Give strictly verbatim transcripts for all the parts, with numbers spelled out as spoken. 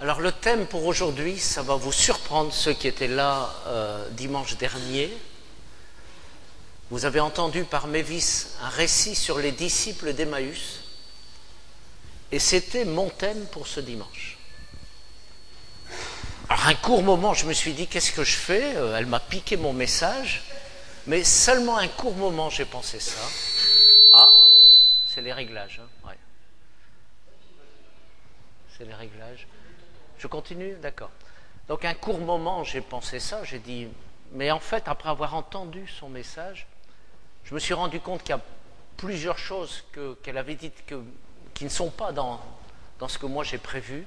Alors le thème pour aujourd'hui, ça va vous surprendre ceux qui étaient là euh, dimanche dernier. Vous avez entendu par Mévis un récit sur les disciples d'Emmaüs et c'était mon thème pour ce dimanche. Alors un court moment, je me suis dit qu'est-ce que je fais ? Elle m'a piqué mon message, mais seulement un court moment j'ai pensé ça. Ah, c'est les réglages, hein, ouais. C'est les réglages. Je continue ? D'accord. Donc un court moment, j'ai pensé ça, j'ai dit, mais en fait, après avoir entendu son message, je me suis rendu compte qu'il y a plusieurs choses que, qu'elle avait dites que, qui ne sont pas dans, dans ce que moi j'ai prévu.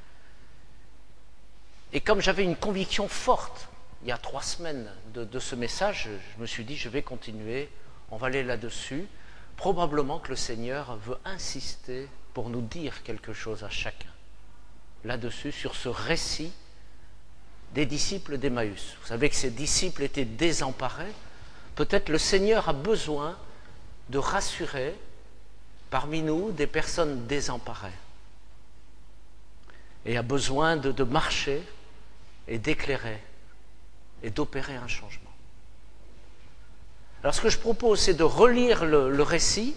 Et comme j'avais une conviction forte, il y a trois semaines de, de ce message, je me suis dit, je vais continuer, on va aller là-dessus. Probablement que le Seigneur veut insister pour nous dire quelque chose à chacun. Là-dessus, sur ce récit des disciples d'Emmaüs. Vous savez que ces disciples étaient désemparés. Peut-être le Seigneur a besoin de rassurer parmi nous des personnes désemparées. Et a besoin de, de marcher et d'éclairer et d'opérer un changement. Alors ce que je propose, c'est de relire le, le récit.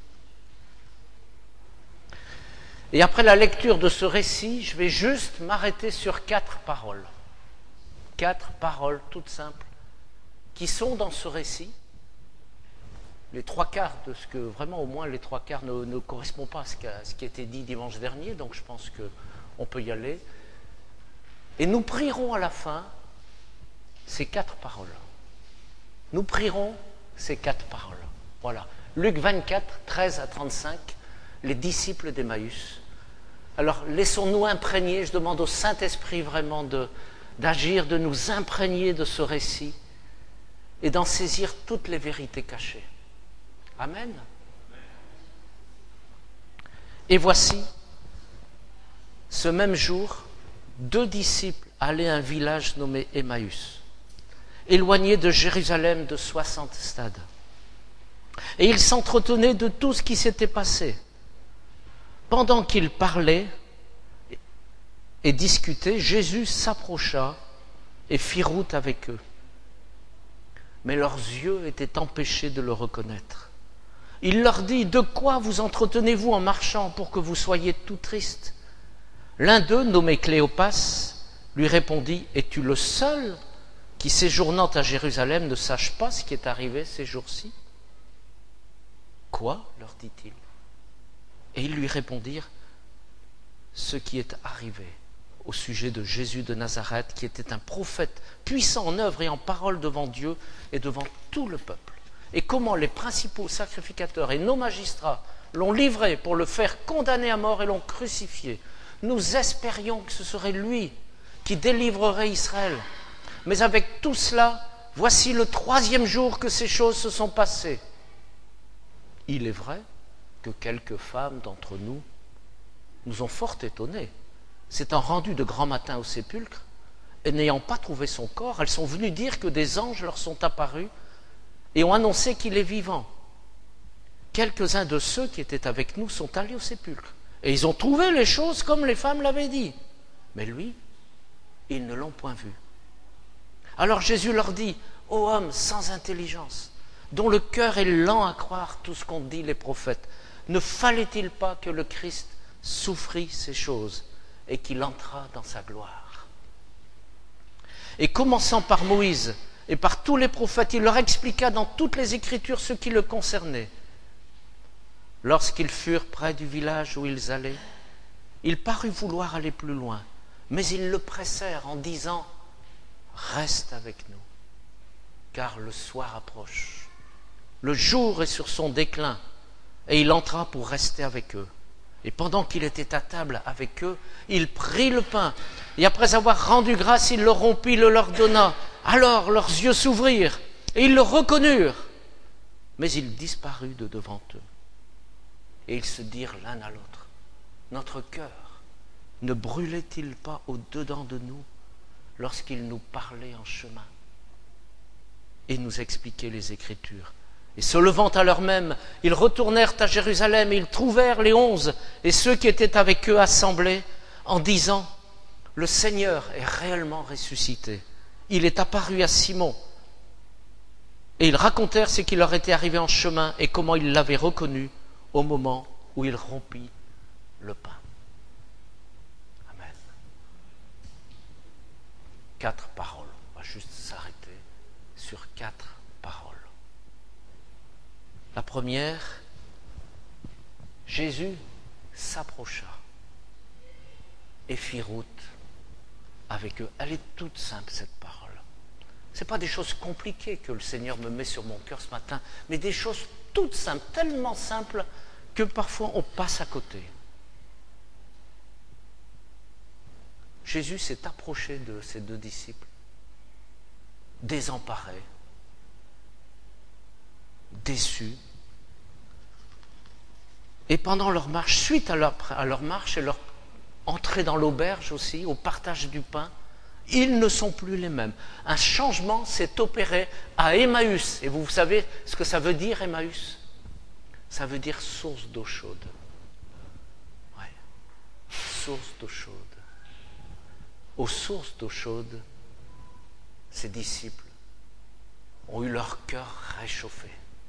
Et après la lecture de ce récit, je vais juste m'arrêter sur quatre paroles. Quatre paroles toutes simples qui sont dans ce récit. Les trois quarts de ce que, vraiment au moins les trois quarts ne, ne correspondent pas à ce, à ce qui a été dit dimanche dernier, donc je pense qu'on peut y aller. Et nous prierons à la fin ces quatre paroles. Nous prierons ces quatre paroles. Voilà. Luc vingt-quatre, treize à trente-cinq, les disciples d'Emmaüs. Alors, laissons-nous imprégner, je demande au Saint-Esprit vraiment de, d'agir, de nous imprégner de ce récit et d'en saisir toutes les vérités cachées. Amen. Et voici, ce même jour, deux disciples allaient à un village nommé Emmaüs, éloigné de Jérusalem de soixante stades. Et ils s'entretenaient de tout ce qui s'était passé. Pendant qu'ils parlaient et discutaient, Jésus s'approcha et fit route avec eux. Mais leurs yeux étaient empêchés de le reconnaître. Il leur dit, « De quoi vous entretenez-vous en marchant pour que vous soyez tout tristes ?» L'un d'eux, nommé Cléopas, lui répondit, « Es-tu le seul qui, séjournant à Jérusalem, ne sache pas ce qui est arrivé ces jours-ci ?» « Quoi ?» leur dit-il. Et ils lui répondirent ce qui est arrivé au sujet de Jésus de Nazareth, qui était un prophète puissant en œuvre et en parole devant Dieu et devant tout le peuple. Et comment les principaux sacrificateurs et nos magistrats l'ont livré pour le faire condamner à mort et l'ont crucifié. Nous espérions que ce serait lui qui délivrerait Israël. Mais avec tout cela, voici le troisième jour que ces choses se sont passées. Il est vrai que quelques femmes d'entre nous nous ont fort étonnés. S'étant rendues de grand matin au sépulcre, et n'ayant pas trouvé son corps, elles sont venues dire que des anges leur sont apparus et ont annoncé qu'il est vivant. Quelques-uns de ceux qui étaient avec nous sont allés au sépulcre, et ils ont trouvé les choses comme les femmes l'avaient dit. Mais lui, ils ne l'ont point vu. Alors Jésus leur dit, « Ô homme sans intelligence, dont le cœur est lent à croire tout ce qu'ont dit les prophètes, ne fallait-il pas que le Christ souffrit ces choses et qu'il entrât dans sa gloire ?» Et commençant par Moïse et par tous les prophètes, il leur expliqua dans toutes les Écritures ce qui le concernait. Lorsqu'ils furent près du village où ils allaient, il parut vouloir aller plus loin, mais ils le pressèrent en disant, « Reste avec nous, car le soir approche. Le jour est sur son déclin. » Et il entra pour rester avec eux. Et pendant qu'il était à table avec eux, il prit le pain. Et après avoir rendu grâce, il le rompit, le leur donna. Alors leurs yeux s'ouvrirent et ils le reconnurent. Mais il disparut de devant eux. Et ils se dirent l'un à l'autre, « Notre cœur ne brûlait-il pas au-dedans de nous lorsqu'il nous parlait en chemin ?» Et nous expliquait les Écritures. Et se levant à l'heure même, ils retournèrent à Jérusalem et ils trouvèrent les onze et ceux qui étaient avec eux assemblés en disant, Le Seigneur est réellement ressuscité. Il est apparu à Simon. Et ils racontèrent ce qui leur était arrivé en chemin et comment ils l'avaient reconnu au moment où il rompit le pain. Amen. Quatre paroles. On va juste s'arrêter sur quatre paroles. La première, Jésus s'approcha et fit route avec eux. Elle est toute simple, cette parole. Ce n'est pas des choses compliquées que le Seigneur me met sur mon cœur ce matin, mais des choses toutes simples, tellement simples que parfois on passe à côté. Jésus s'est approché de ses deux disciples, désemparés, déçus. Et pendant leur marche, suite à leur, à leur marche et leur entrée dans l'auberge aussi, au partage du pain, ils ne sont plus les mêmes. Un changement s'est opéré à Emmaüs. Et vous savez ce que ça veut dire, Emmaüs? Ça veut dire source d'eau chaude. Ouais. Source d'eau chaude. Aux sources d'eau chaude, ces disciples ont eu leur cœur réchauffé.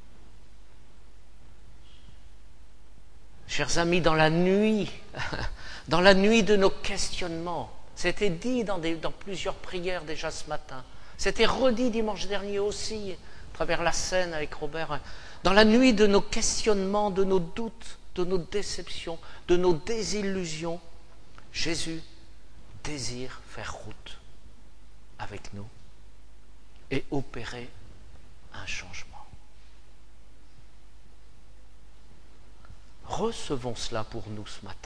Chers amis, dans la nuit, dans la nuit de nos questionnements, c'était dit dans, des, dans plusieurs prières déjà ce matin, c'était redit dimanche dernier aussi, à travers la scène avec Robert, dans la nuit de nos questionnements, de nos doutes, de nos déceptions, de nos désillusions, Jésus désire faire route avec nous et opérer un changement. Recevons cela pour nous ce matin.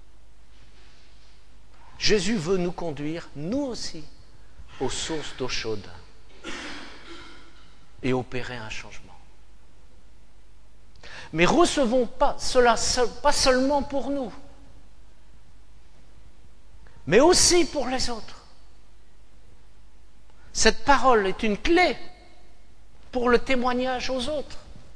Jésus veut nous conduire, nous aussi, aux sources d'eau chaude et opérer un changement. Mais recevons pas cela pas seulement pour nous, mais aussi pour les autres. Cette parole est une clé pour le témoignage aux autres.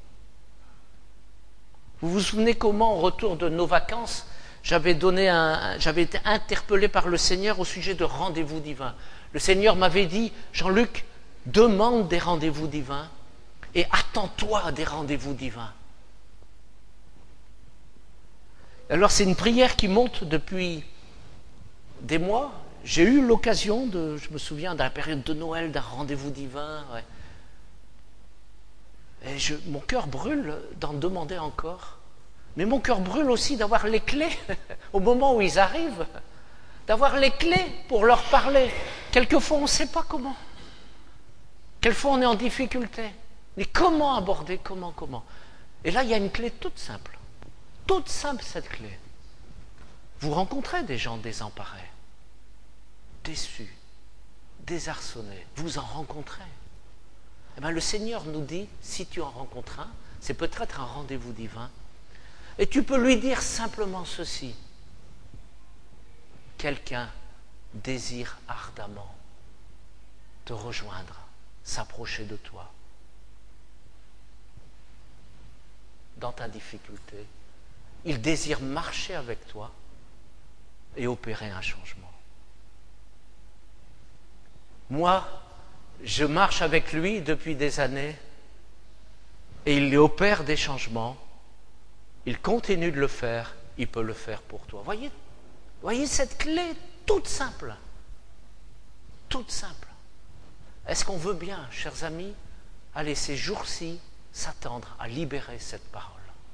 Vous vous souvenez comment, au retour de nos vacances, j'avais donné un, j'avais été interpellé par le Seigneur au sujet de rendez-vous divins. Le Seigneur m'avait dit, Jean-Luc, demande des rendez-vous divins et attends-toi à des rendez-vous divins. Alors c'est une prière qui monte depuis des mois. J'ai eu l'occasion de, je me souviens, dans la période de Noël, d'un rendez-vous divin. Ouais. Et je, mon cœur brûle d'en demander encore. Mais mon cœur brûle aussi d'avoir les clés au moment où ils arrivent, d'avoir les clés pour leur parler. Quelquefois, on ne sait pas comment. Quelquefois, on est en difficulté. Mais comment aborder, comment, comment? Et là, il y a une clé toute simple. Toute simple, cette clé. Vous rencontrez des gens désemparés, déçus, désarçonnés. Vous en rencontrez. Eh bien, le Seigneur nous dit, si tu en rencontres un, c'est peut-être un rendez-vous divin. Et tu peux lui dire simplement ceci. Quelqu'un désire ardemment te rejoindre, s'approcher de toi. Dans ta difficulté, il désire marcher avec toi et opérer un changement. Moi, je marche avec lui depuis des années et il opère des changements. Il continue de le faire, il peut le faire pour toi. Voyez, voyez cette clé toute simple. Toute simple. Est-ce qu'on veut bien, chers amis, aller ces jours-ci s'attendre à libérer cette parole,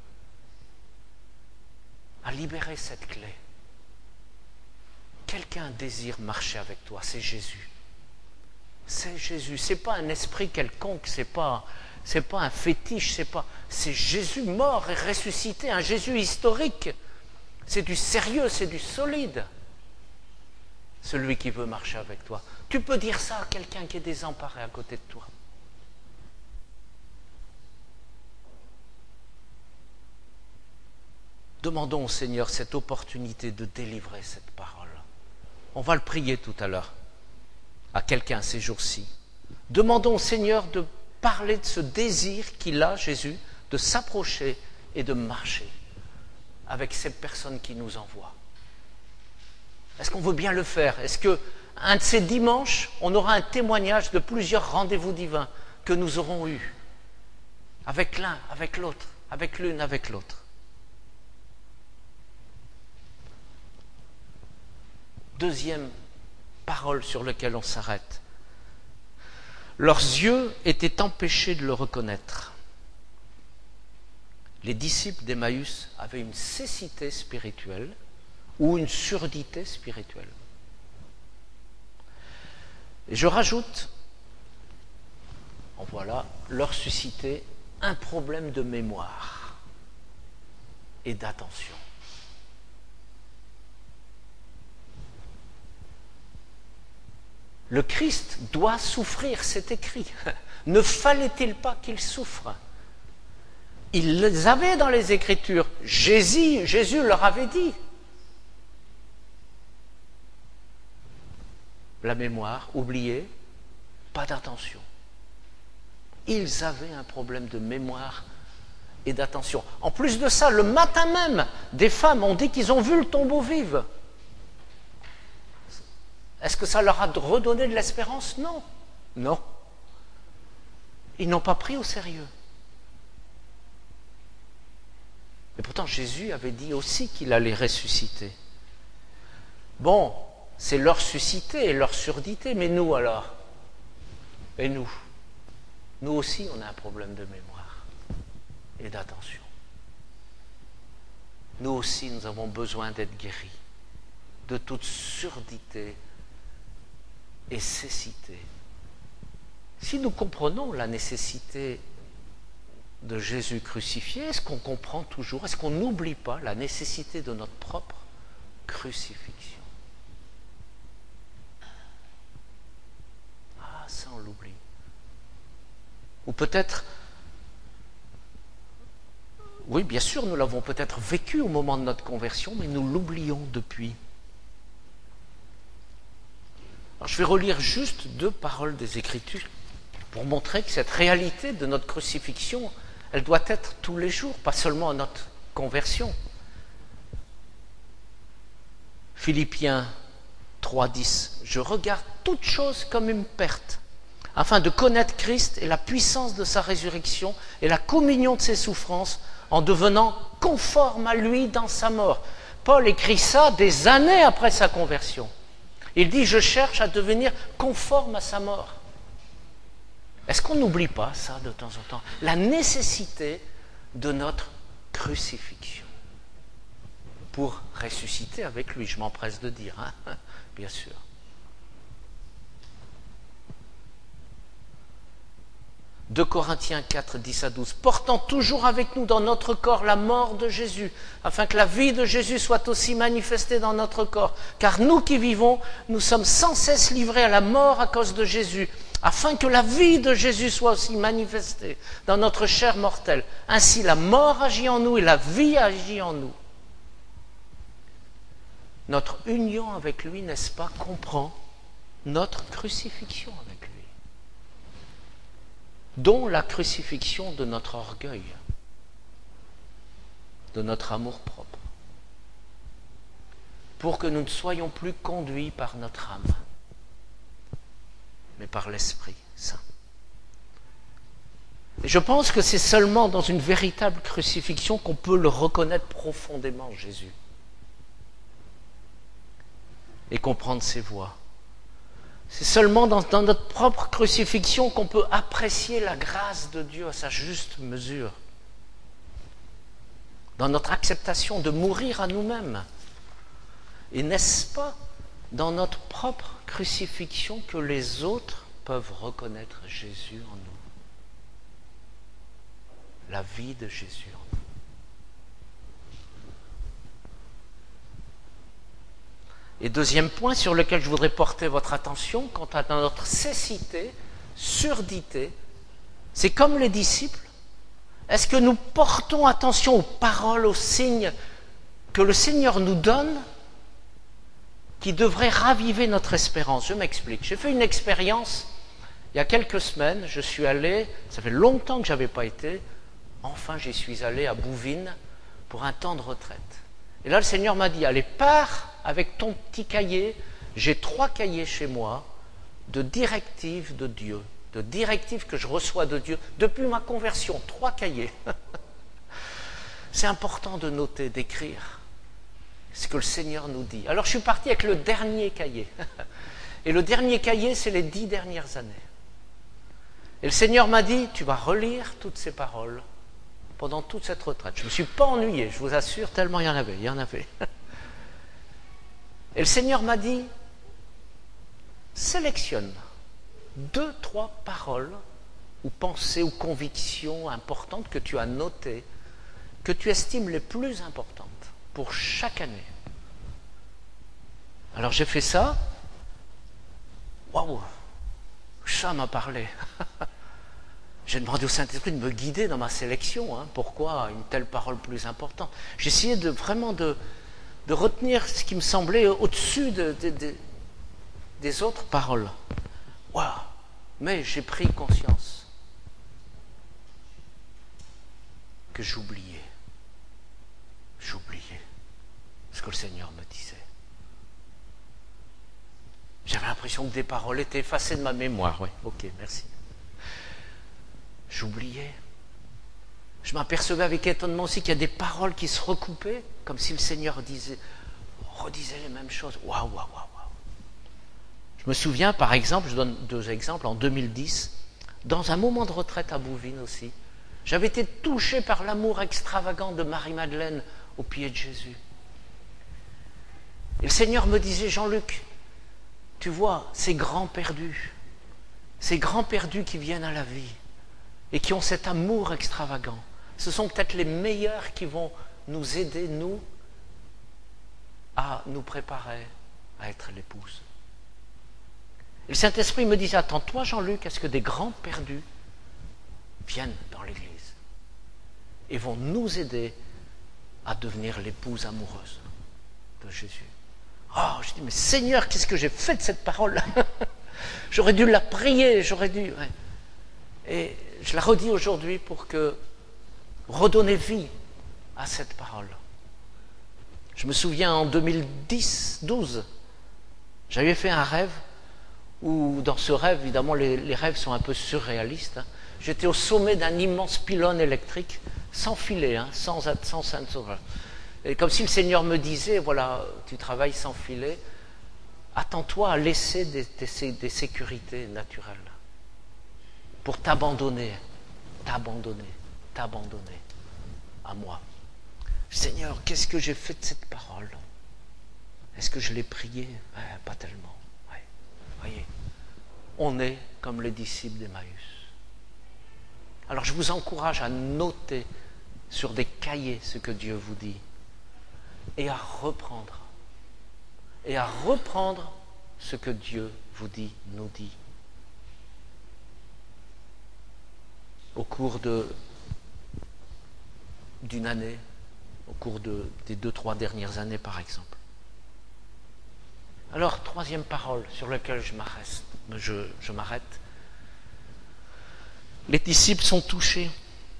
à libérer cette clé? Quelqu'un désire marcher avec toi, c'est Jésus. C'est Jésus, c'est pas un esprit quelconque, c'est pas, c'est pas un fétiche, c'est pas, c'est Jésus mort et ressuscité, un Jésus historique. C'est du sérieux, c'est du solide. Celui qui veut marcher avec toi. Tu peux dire ça à quelqu'un qui est désemparé à côté de toi. Demandons au Seigneur cette opportunité de délivrer cette parole. On va le prier tout à l'heure à quelqu'un ces jours-ci. Demandons au Seigneur de parler de ce désir qu'il a, Jésus, de s'approcher et de marcher avec cette personne qui nous envoie. Est-ce qu'on veut bien le faire? Est-ce que un de ces dimanches, on aura un témoignage de plusieurs rendez-vous divins que nous aurons eus, avec l'un, avec l'autre, avec l'une, avec l'autre? Deuxième parole sur laquelle on s'arrête. Leurs yeux étaient empêchés de le reconnaître. Les disciples d'Emmaüs avaient une cécité spirituelle ou une surdité spirituelle. Et je rajoute, en voilà, leur susciter un problème de mémoire et d'attention. Le Christ doit souffrir, c'est écrit. Ne fallait-il pas qu'il souffre? Ils les avaient dans les Écritures. Jésus, Jésus leur avait dit. La mémoire, oubliée, pas d'attention. Ils avaient un problème de mémoire et d'attention. En plus de ça, le matin même, des femmes ont dit qu'ils ont vu le tombeau vide. Est-ce que ça leur a redonné de l'espérance? Non. Non. Ils n'ont pas pris au sérieux. Et pourtant, Jésus avait dit aussi qu'il allait ressusciter. Bon, c'est leur suscité et leur surdité, mais nous alors? Et nous? Nous aussi, on a un problème de mémoire et d'attention. Nous aussi, nous avons besoin d'être guéris de toute surdité et cécité. Si nous comprenons la nécessité de Jésus crucifié, est-ce qu'on comprend toujours, est-ce qu'on n'oublie pas la nécessité de notre propre crucifixion? Ah, ça on l'oublie. Ou peut-être, oui, bien sûr, nous l'avons peut-être vécu au moment de notre conversion, mais nous l'oublions depuis. Alors, je vais relire juste deux paroles des Écritures pour montrer que cette réalité de notre crucifixion, elle doit être tous les jours, pas seulement à notre conversion. Philippiens trois, dix. Je regarde toute chose comme une perte, afin de connaître Christ et la puissance de sa résurrection et la communion de ses souffrances, en devenant conforme à lui dans sa mort. Paul écrit ça des années après sa conversion. Il dit, je cherche à devenir conforme à sa mort. Est-ce qu'on n'oublie pas ça de temps en temps? La nécessité de notre crucifixion pour ressusciter avec lui, je m'empresse de dire, hein, bien sûr. deux Corinthiens quatre, dix à douze. Portant toujours avec nous dans notre corps la mort de Jésus, afin que la vie de Jésus soit aussi manifestée dans notre corps. Car nous qui vivons, nous sommes sans cesse livrés à la mort à cause de Jésus, afin que la vie de Jésus soit aussi manifestée dans notre chair mortelle. Ainsi la mort agit en nous et la vie agit en nous. Notre union avec lui, n'est-ce pas, comprend notre crucifixion avec lui, dont la crucifixion de notre orgueil, de notre amour-propre, pour que nous ne soyons plus conduits par notre âme, mais par l'Esprit Saint. Et je pense que c'est seulement dans une véritable crucifixion qu'on peut le reconnaître profondément, Jésus, et comprendre ses voies. C'est seulement dans, dans notre propre crucifixion qu'on peut apprécier la grâce de Dieu à sa juste mesure. Dans notre acceptation de mourir à nous-mêmes. Et n'est-ce pas dans notre propre crucifixion que les autres peuvent reconnaître Jésus en nous? La vie de Jésus en nous. Et deuxième point sur lequel je voudrais porter votre attention, quant à notre cécité, surdité, c'est comme les disciples. Est-ce que nous portons attention aux paroles, aux signes que le Seigneur nous donne, qui devraient raviver notre espérance? Je m'explique. J'ai fait une expérience il y a quelques semaines. Je suis allé, ça fait longtemps que je n'avais pas été, enfin j'y suis allé à Bouvines pour un temps de retraite. Et là, le Seigneur m'a dit, allez, pars avec ton petit cahier. J'ai trois cahiers chez moi de directives de Dieu, de directives que je reçois de Dieu depuis ma conversion. Trois cahiers. C'est important de noter, d'écrire ce que le Seigneur nous dit. Alors je suis parti avec le dernier cahier. Et le dernier cahier, c'est les dix dernières années. Et le Seigneur m'a dit, tu vas relire toutes ces paroles pendant toute cette retraite. Je ne me suis pas ennuyé, je vous assure, tellement il y en avait, il y en avait. Et le Seigneur m'a dit, sélectionne deux, trois paroles ou pensées ou convictions importantes que tu as notées, que tu estimes les plus importantes pour chaque année. Alors j'ai fait ça. Waouh, ça m'a parlé. J'ai demandé au Saint-Esprit de me guider dans ma sélection. Hein. Pourquoi une telle parole plus importante? J'ai essayé de, vraiment de, de retenir ce qui me semblait au-dessus de, de, de, des autres paroles. Waouh! Mais j'ai pris conscience que j'oubliais. J'oubliais ce que le Seigneur me disait. J'avais l'impression que des paroles étaient effacées de ma mémoire. Oui, ok, merci. J'oubliais. Je m'apercevais avec étonnement aussi qu'il y a des paroles qui se recoupaient, comme si le Seigneur disait, redisait les mêmes choses. Waouh, waouh, waouh, waouh. Je me souviens, par exemple, je donne deux exemples, en deux mille dix, dans un moment de retraite à Bouvines aussi, j'avais été touché par l'amour extravagant de Marie-Madeleine au pied de Jésus. Et le Seigneur me disait, Jean-Luc, tu vois, ces grands perdus, ces grands perdus qui viennent à la vie et qui ont cet amour extravagant, ce sont peut-être les meilleurs qui vont nous aider, nous, à nous préparer à être l'épouse. Et le Saint-Esprit me disait, attends, toi Jean-Luc, est-ce que des grands perdus viennent dans l'Église et vont nous aider à devenir l'épouse amoureuse de Jésus? Oh, je dis, mais Seigneur, qu'est-ce que j'ai fait de cette parole? J'aurais dû la prier, j'aurais dû... Ouais. Et je la redis aujourd'hui pour que redonner vie à cette parole. Je me souviens en deux mille dix douze, j'avais fait un rêve où, dans ce rêve, évidemment, les, les rêves sont un peu surréalistes. Hein. J'étais au sommet d'un immense pylône électrique, sans filet, hein, sans, sans, sans, sans... Et comme si le Seigneur me disait, voilà, tu travailles sans filet, attends-toi à laisser des, des, des sécurités naturelles pour t'abandonner, t'abandonner, t'abandonner à moi. Seigneur, qu'est-ce que j'ai fait de cette parole? Est-ce que je l'ai priée? Ouais, pas tellement. Ouais. Voyez, on est comme les disciples d'Emmaüs. Alors je vous encourage à noter sur des cahiers ce que Dieu vous dit et à reprendre. Et à reprendre ce que Dieu vous dit, nous dit. Au cours de, d'une année, au cours de, des deux, trois dernières années, par exemple. Alors, troisième parole sur laquelle je m'arrête. Je, je m'arrête. Les disciples sont touchés.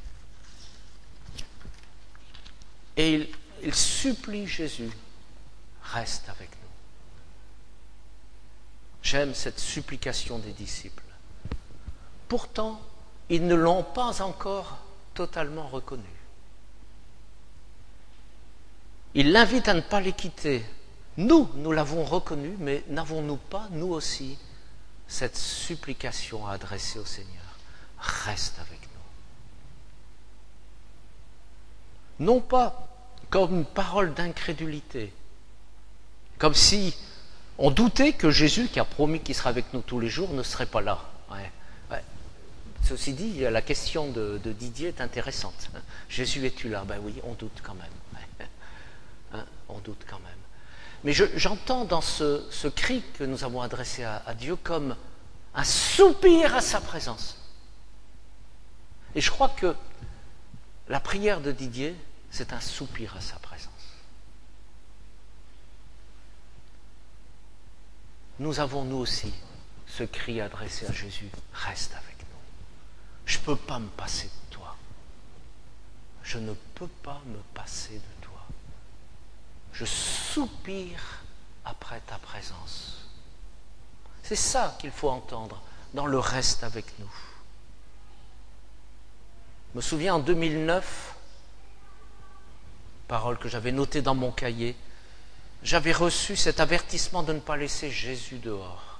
Et ils, ils supplient Jésus, reste avec nous. J'aime cette supplication des disciples. Pourtant, ils ne l'ont pas encore totalement reconnu. Ils l'invitent à ne pas les quitter. Nous, nous l'avons reconnu, mais n'avons-nous pas, nous aussi, cette supplication à adresser au Seigneur? Reste avec nous. Non pas comme une parole d'incrédulité, comme si on doutait que Jésus, qui a promis qu'il sera avec nous tous les jours, ne serait pas là. Ouais, ouais. Ceci dit, la question de, de Didier est intéressante. Jésus, es-tu là? Ben oui, on doute quand même. Ouais. Hein, on doute quand même. Mais je, j'entends dans ce, ce cri que nous avons adressé à, à Dieu comme un soupir à sa présence. Et je crois que la prière de Didier, c'est un soupir à sa présence. Nous avons, nous aussi, ce cri adressé à Jésus, reste avec nous. Je ne peux pas me passer de toi. Je ne peux pas me passer de toi. Je soupire après ta présence. C'est ça qu'il faut entendre dans le reste avec nous. Je me souviens en deux mille neuf, parole que j'avais notée dans mon cahier, j'avais reçu cet avertissement de ne pas laisser Jésus dehors.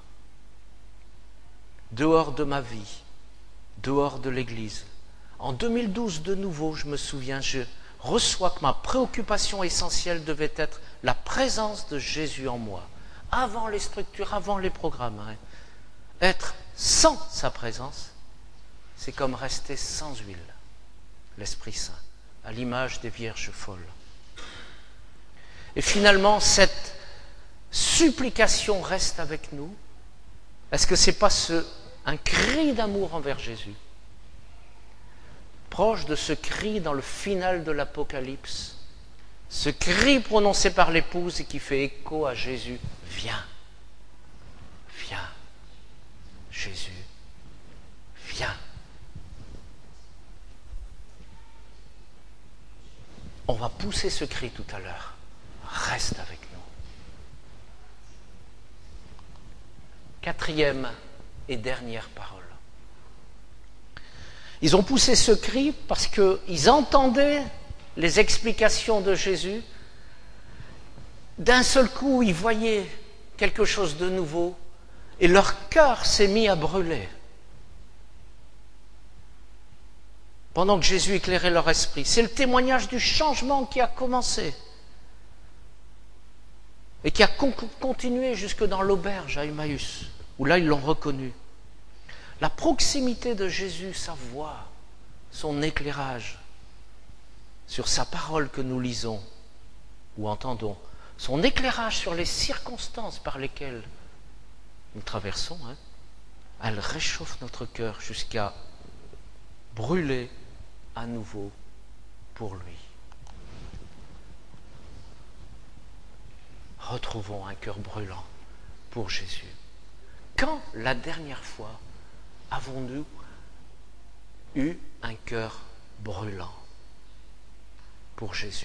Dehors de ma vie, dehors de l'Église. En deux mille douze, de nouveau, je me souviens, je reçois que ma préoccupation essentielle devait être la présence de Jésus en moi. Avant les structures, avant les programmes. Hein. Être sans sa présence, c'est comme rester sans huile. L'Esprit Saint, à l'image des vierges folles. Et finalement, cette supplication reste avec nous. Est-ce que ce n'est pas ce, un cri d'amour envers Jésus, proche de ce cri dans le final de l'Apocalypse, ce cri prononcé par l'épouse et qui fait écho à Jésus, viens, viens, Jésus, viens. On va pousser ce cri tout à l'heure. Reste avec nous. Quatrième et dernière parole. Ils ont poussé ce cri parce qu'ils entendaient les explications de Jésus. D'un seul coup, ils voyaient quelque chose de nouveau et leur cœur s'est mis à brûler. Pendant que Jésus éclairait leur esprit. C'est le témoignage du changement qui a commencé et qui a con- continué jusque dans l'auberge à Emmaüs, où là ils l'ont reconnu. La proximité de Jésus, sa voix, son éclairage sur sa parole que nous lisons ou entendons, son éclairage sur les circonstances par lesquelles nous traversons, hein, elle réchauffe notre cœur jusqu'à brûler à nouveau pour lui. Retrouvons un cœur brûlant pour Jésus. Quand la dernière fois avons-nous eu un cœur brûlant pour Jésus?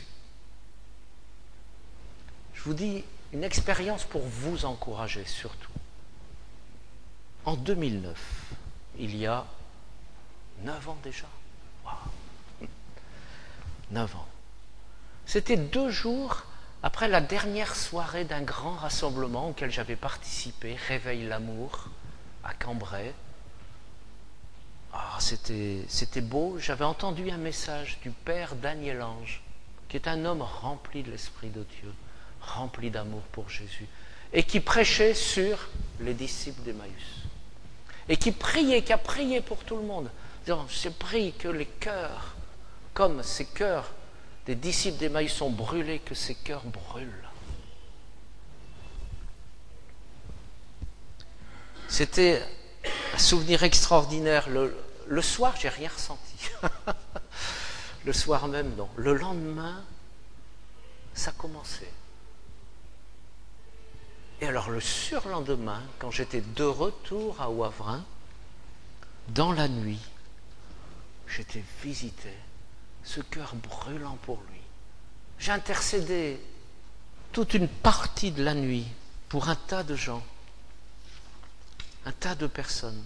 Je vous dis une expérience pour vous encourager surtout. En deux mille neuf, il y a neuf ans déjà. Wow. Neuf ans. C'était deux jours après la dernière soirée d'un grand rassemblement auquel j'avais participé, Réveille l'amour, à Cambrai. Ah, c'était, c'était beau. J'avais entendu un message du père Daniel Ange, qui est un homme rempli de l'Esprit de Dieu, rempli d'amour pour Jésus, et qui prêchait sur les disciples d'Emmaüs. Et qui priait, qui a prié pour tout le monde. Disant, je prie que les cœurs, comme ces cœurs des disciples d'Emmaüs sont brûlés, que ces cœurs brûlent. C'était un souvenir extraordinaire. Le, le soir, j'ai rien ressenti. Le soir même, non. Le lendemain, ça commençait. Et alors le surlendemain, quand j'étais de retour à Wavrin, dans la nuit, j'étais visité, ce cœur brûlant pour lui. J'ai intercédé toute une partie de la nuit pour un tas de gens, un tas de personnes.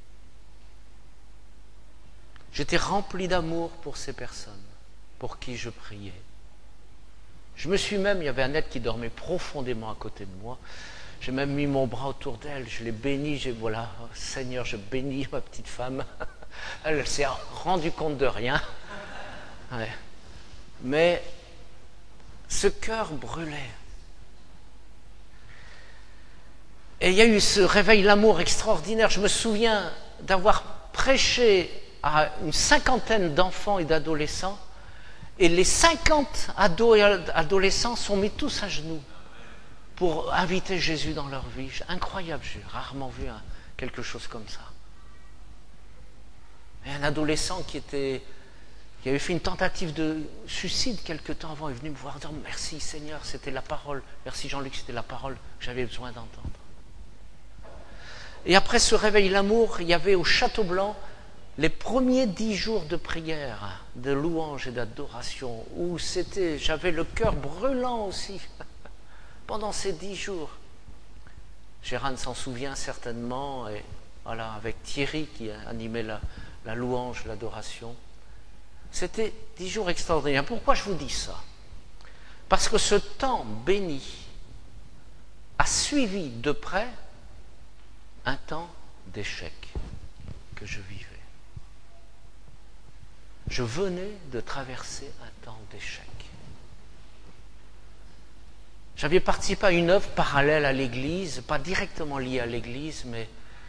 J'étais rempli d'amour pour ces personnes, pour qui je priais. Je me suis même, il y avait Annette qui dormait profondément à côté de moi, j'ai même mis mon bras autour d'elle, je l'ai bénie, j'ai voilà, oh, Seigneur, je bénis ma petite femme. Elle ne s'est rendue compte de rien. Ouais. Mais ce cœur brûlait. Et il y a eu ce réveil l'amour extraordinaire. Je me souviens d'avoir prêché à une cinquantaine d'enfants et d'adolescents, et les cinquante ados et adolescents sont mis tous à genoux pour inviter Jésus dans leur vie. Incroyable, j'ai rarement vu un, quelque chose comme ça. Et un adolescent qui était, qui avait fait une tentative de suicide quelque temps avant est venu me voir dire merci Seigneur, c'était la parole, merci Jean-Luc, c'était la parole que j'avais besoin d'entendre. Et après ce réveil l'amour, il y avait au Château Blanc les premiers dix jours de prière, de louange et d'adoration, où c'était, j'avais le cœur brûlant aussi pendant ces dix jours. Gérard s'en souvient certainement, et voilà, avec Thierry qui animait la, la louange, l'adoration. C'était dix jours extraordinaires. Pourquoi je vous dis ça? Parce que ce temps béni a suivi de près un temps d'échec que je vivais. Je venais de traverser un temps d'échec. J'avais participé à une œuvre parallèle à l'Église, pas directement liée à l'Église, mais...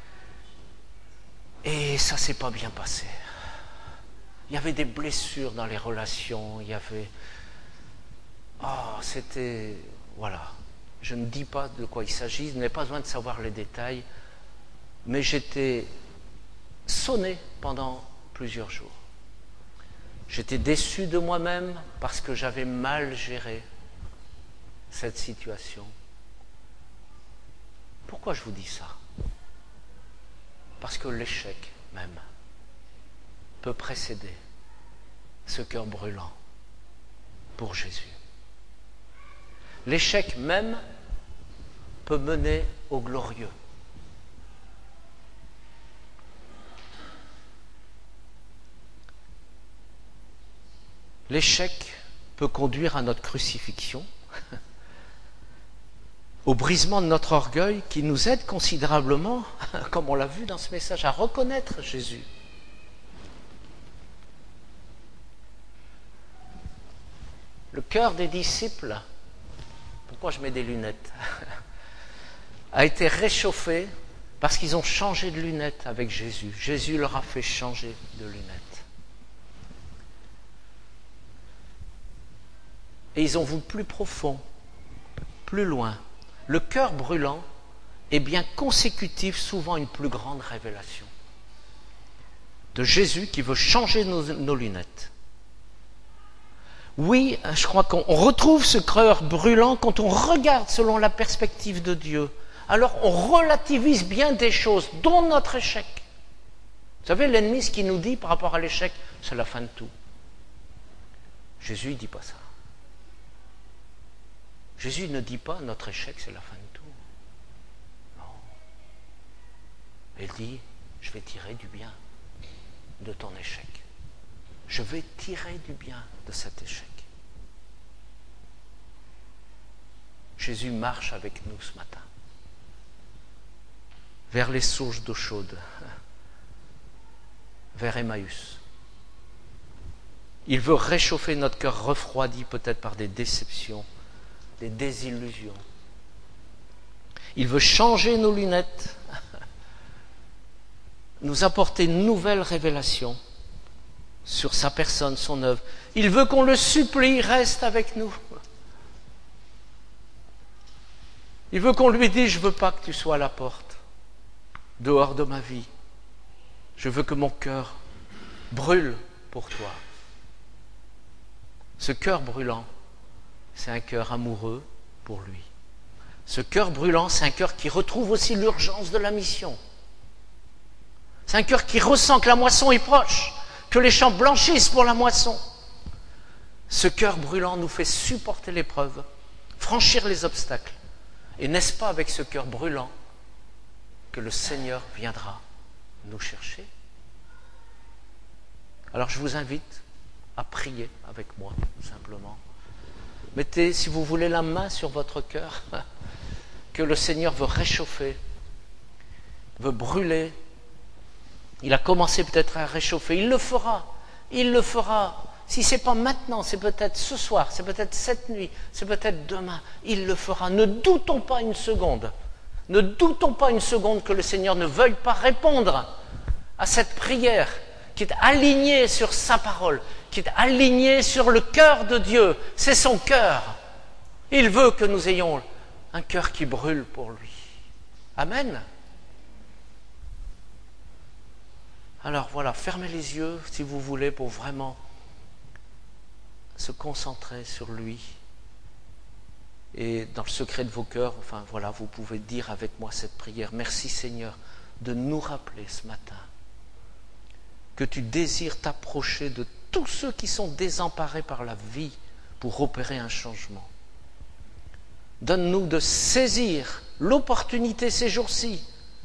Et ça ne s'est pas bien passé. Il y avait des blessures dans les relations, il y avait... Oh, c'était... Voilà. Je ne dis pas de quoi il s'agit, je n'ai pas besoin de savoir les détails, mais j'étais sonné pendant plusieurs jours. J'étais déçu de moi-même parce que j'avais mal géré cette situation. Pourquoi je vous dis ça? Parce que l'échec même peut précéder ce cœur brûlant pour Jésus. L'échec même peut mener au glorieux. L'échec peut conduire à notre crucifixion, au brisement de notre orgueil qui nous aide considérablement, comme on l'a vu dans ce message, à reconnaître Jésus. Le cœur des disciples, pourquoi je mets des lunettes, a été réchauffé parce qu'ils ont changé de lunettes avec Jésus. Jésus leur a fait changer de lunettes. Et ils ont vu plus profond, plus loin. Le cœur brûlant est bien consécutif souvent à une plus grande révélation de Jésus qui veut changer nos, nos lunettes. Oui, je crois qu'on retrouve ce cœur brûlant quand on regarde selon la perspective de Dieu. Alors on relativise bien des choses, dont notre échec. Vous savez, l'ennemi, ce qu'il nous dit par rapport à l'échec, c'est la fin de tout. Jésus ne dit pas ça. Jésus ne dit pas notre échec, c'est la fin de tout. Non. Il dit, je vais tirer du bien de ton échec. Je vais tirer du bien de cet échec. Jésus marche avec nous ce matin vers les sources d'eau chaude, vers Emmaüs. Il veut réchauffer notre cœur refroidi peut-être par des déceptions, des désillusions. Il veut changer nos lunettes, nous apporter une nouvelle révélation sur sa personne, son œuvre. Il veut qu'on le supplie, reste avec nous. Il veut qu'on lui dise, je ne veux pas que tu sois à la porte, dehors de ma vie. Je veux que mon cœur brûle pour toi. Ce cœur brûlant, c'est un cœur amoureux pour lui. Ce cœur brûlant, c'est un cœur qui retrouve aussi l'urgence de la mission. C'est un cœur qui ressent que la moisson est proche, que les champs blanchissent pour la moisson. Ce cœur brûlant nous fait supporter l'épreuve, franchir les obstacles. Et n'est-ce pas avec ce cœur brûlant que le Seigneur viendra nous chercher? Alors je vous invite à prier avec moi, simplement. Mettez, si vous voulez, la main sur votre cœur, que le Seigneur veut réchauffer, veut brûler. Il a commencé peut-être à réchauffer, il le fera, il le fera. Si ce n'est pas maintenant, c'est peut-être ce soir, c'est peut-être cette nuit, c'est peut-être demain, il le fera. Ne doutons pas une seconde, ne doutons pas une seconde que le Seigneur ne veuille pas répondre à cette prière qui est alignée sur sa parole, qui est alignée sur le cœur de Dieu. C'est son cœur. Il veut que nous ayons un cœur qui brûle pour lui. Amen. Alors voilà, fermez les yeux si vous voulez pour vraiment se concentrer sur lui. Et dans le secret de vos cœurs, enfin voilà, vous pouvez dire avec moi cette prière. Merci Seigneur de nous rappeler ce matin que tu désires t'approcher de tous ceux qui sont désemparés par la vie pour opérer un changement. Donne-nous de saisir l'opportunité ces jours-ci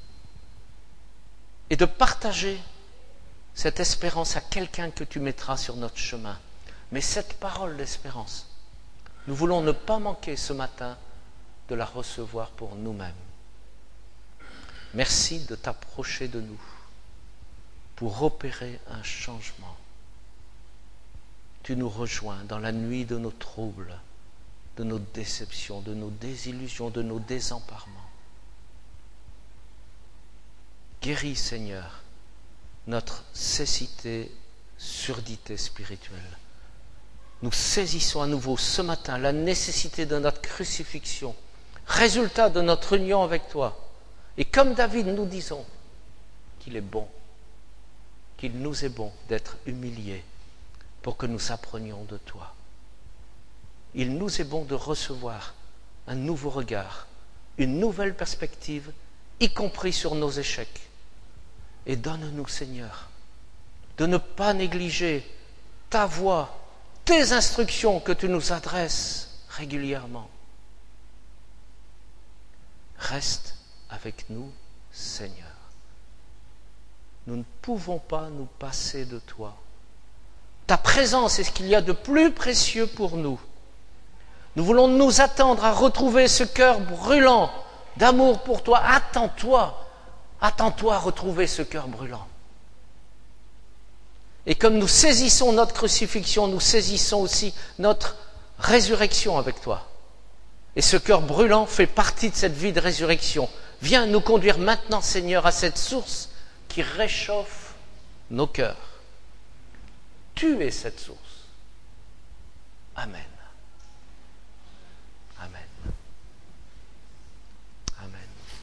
et de partager cette espérance à quelqu'un que tu mettras sur notre chemin. Mais cette parole d'espérance, nous voulons ne pas manquer ce matin de la recevoir pour nous-mêmes. Merci de t'approcher de nous pour opérer un changement. Tu nous rejoins dans la nuit de nos troubles, de nos déceptions, de nos désillusions, de nos désemparements. Guéris, Seigneur, notre cécité, surdité spirituelle. Nous saisissons à nouveau ce matin la nécessité de notre crucifixion, résultat de notre union avec toi. Et comme David, nous disons qu'il est bon, qu'il nous est bon d'être humiliés pour que nous apprenions de toi. Il nous est bon de recevoir un nouveau regard, une nouvelle perspective, y compris sur nos échecs. Et donne-nous, Seigneur, de ne pas négliger ta voix, tes instructions que tu nous adresses régulièrement. Reste avec nous, Seigneur. Nous ne pouvons pas nous passer de toi. Ta présence est ce qu'il y a de plus précieux pour nous. Nous voulons nous attendre à retrouver ce cœur brûlant d'amour pour toi. Attends-toi, attends-toi à retrouver ce cœur brûlant. Et comme nous saisissons notre crucifixion, nous saisissons aussi notre résurrection avec toi. Et ce cœur brûlant fait partie de cette vie de résurrection. Viens nous conduire maintenant, Seigneur, à cette source qui réchauffe nos cœurs. Tu es cette source. Amen.